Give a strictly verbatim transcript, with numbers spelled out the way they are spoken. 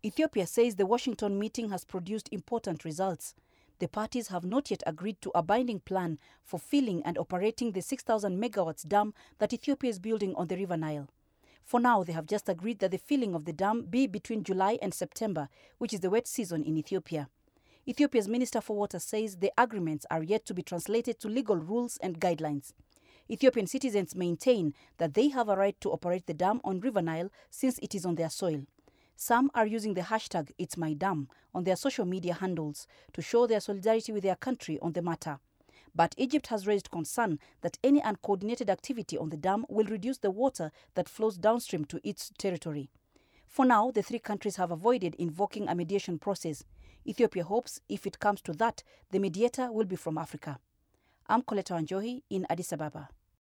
Ethiopia says the Washington meeting has produced important results. The parties have not yet agreed to a binding plan for filling and operating the six thousand megawatts dam that Ethiopia is building on the River Nile. For now, they have just agreed that the filling of the dam be between July and September, which is the wet season in Ethiopia. Ethiopia's Minister for Water says the agreements are yet to be translated to legal rules and guidelines. Ethiopian citizens maintain that they have a right to operate the dam on River Nile since it is on their soil. Some are using the hashtag It's My Dam on their social media handles to show their solidarity with their country on the matter. But Egypt has raised concern that any uncoordinated activity on the dam will reduce the water that flows downstream to its territory. For now, the three countries have avoided invoking a mediation process. Ethiopia hopes, if it comes to that, the mediator will be from Africa. I'm Coletta Wanjohi in Addis Ababa.